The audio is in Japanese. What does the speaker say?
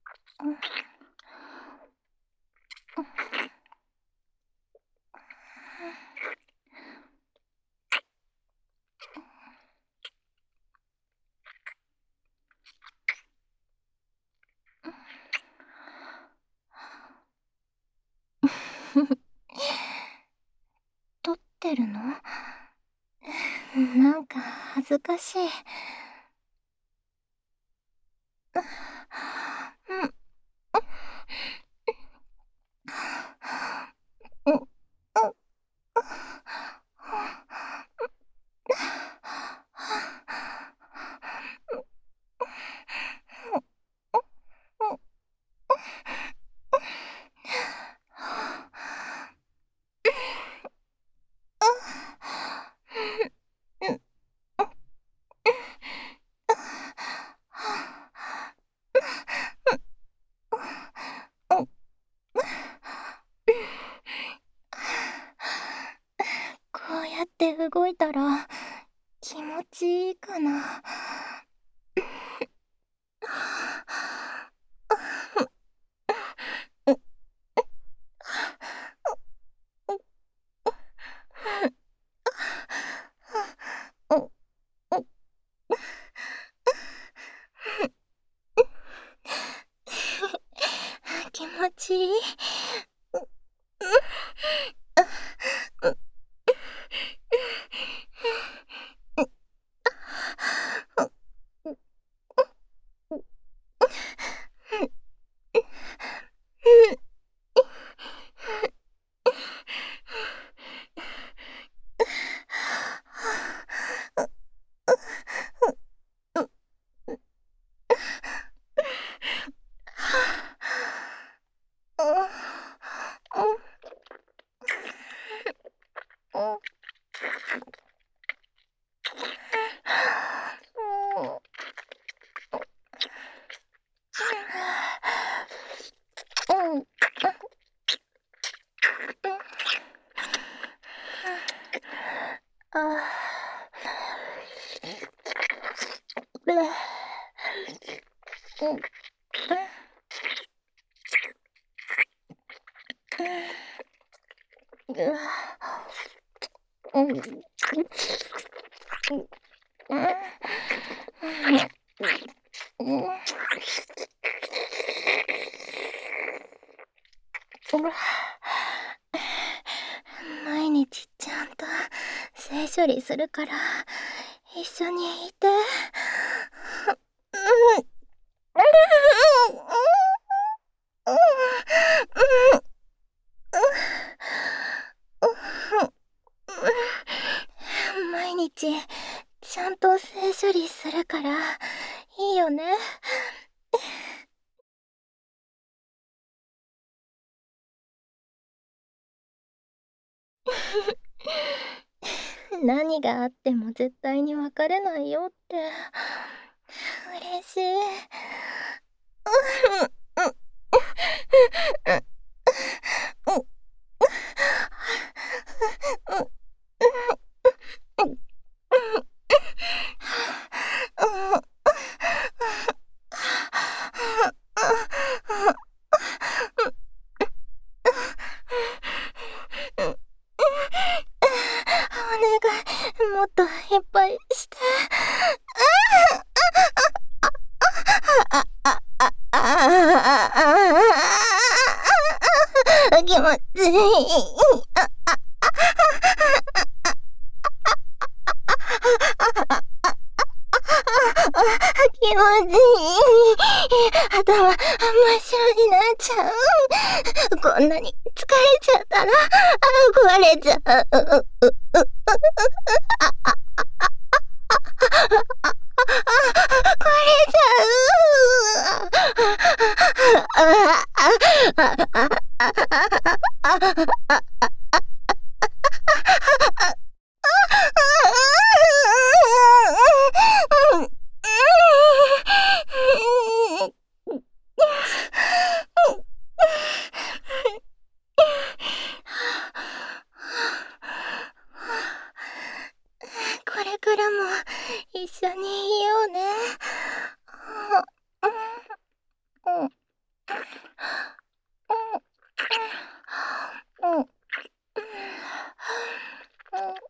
撮ってるの？なんか恥ずかしい。うん。うん。こうやって動いたら気持ちいいかな。気持ちいい。毎日ちゃんと性処理するから一緒にいて。毎日ちゃんと性処理するからいいよね。何があっても絶対に別れないよって。嬉しい。お願い、もっといっぱいして。気持ちいい。気持ちいい。頭真っ白になっちゃう。こんなに疲れちゃったら壊れちゃう。壊れちゃう。これからも一緒にいようね。 うん。